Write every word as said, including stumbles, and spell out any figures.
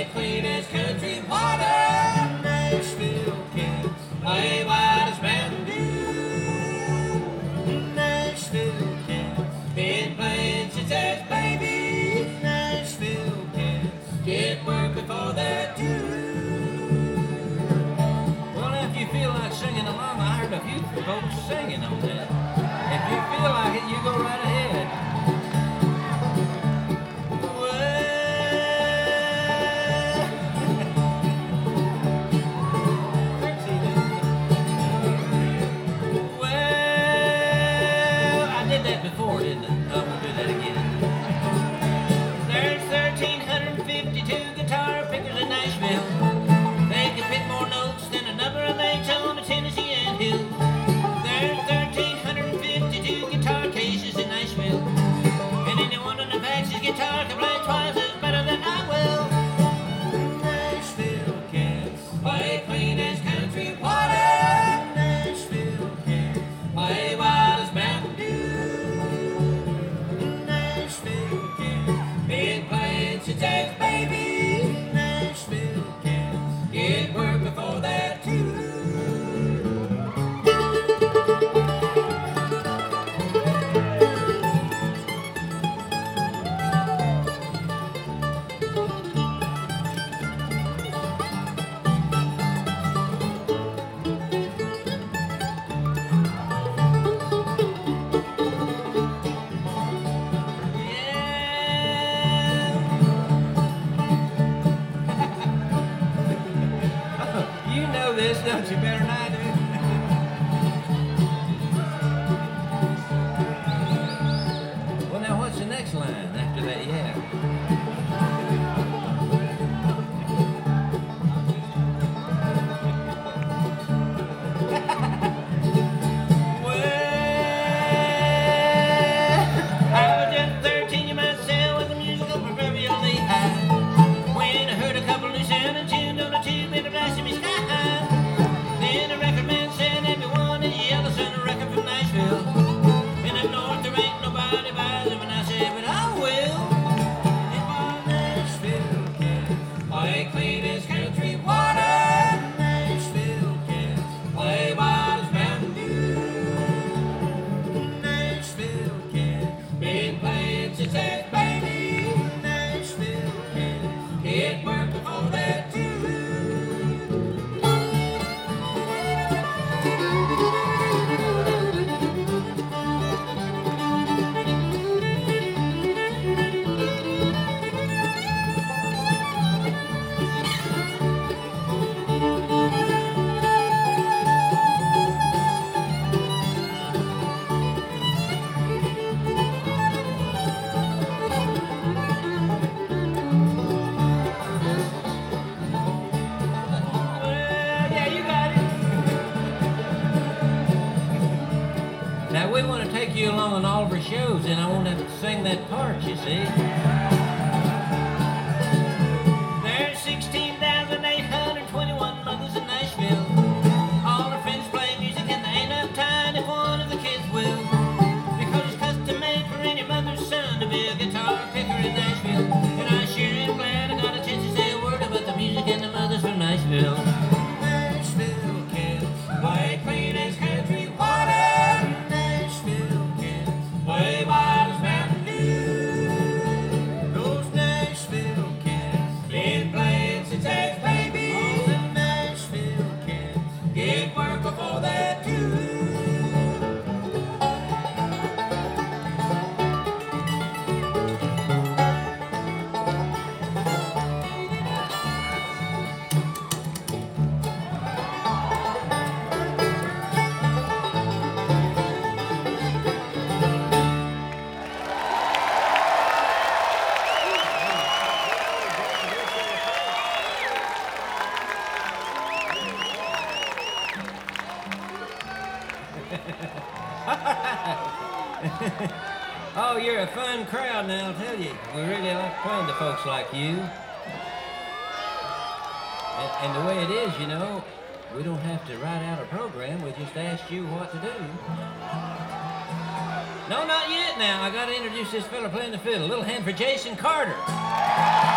Play clean as country water. Nashville cats play wild as Mountain Dew. Nashville cats been playing since as babies. Nashville cats get work before they're due. Well, if you feel like singing along, I heard a few folks singing on that. If you feel like it, you go right ahead. Before, didn't I? I won't do that again. There's thirteen fifty-two guitar pickers in Nashville. They can pick more notes than a number of mates on the Tennessee and Hill. There's thirteen fifty-two guitar cases in Nashville, and anyone in the Bax's guitar can play twice as better than I will. Nashville cats play clean as country water. Nashville cats play wild as Mountain Dew. Been playing since as babies. Nashville cats get work before that too. Don't you better than I do? Well, now what's the next line after that? Yeah. Well, I was just thirteen, you might say, with a musical proverbially high. When I heard a couple new sounding tunes on a tube in a blasphemy sky high. Then the record man said everyone in yellow sent a record from Nashville. And up north there ain't nobody buys them, and I said, but I will. If all Nashville cats play clean as country water. Nashville cats play wild as Mountain Dew. Nashville cats been playing since as babies. Nashville cats get work before that too. We want to take you along on all of our shows, and I want to sing that part, you see. There's sixteen thousand eight hundred twenty-one mothers in Nashville. All her friends play music, and there ain't enough time if one of the kids will. Because it's custom made for any mother's son to be a guitar picker in Nashville. And I sure am glad I got a chance to say a word about the music and the mothers from Nashville. Nashville cats play clean as country water. Play wild as Mountain Dew. Those Nashville cats been playing since as babies. All the Nashville cats get work before that too. Oh, you're a fun crowd now, I'll tell you. We really like playing to folks like you. And, and the way it is, you know, we don't have to write out a program. We just ask you what to do. No, not yet now. I got to introduce this fella playing the fiddle. A little hand for Jason Carter.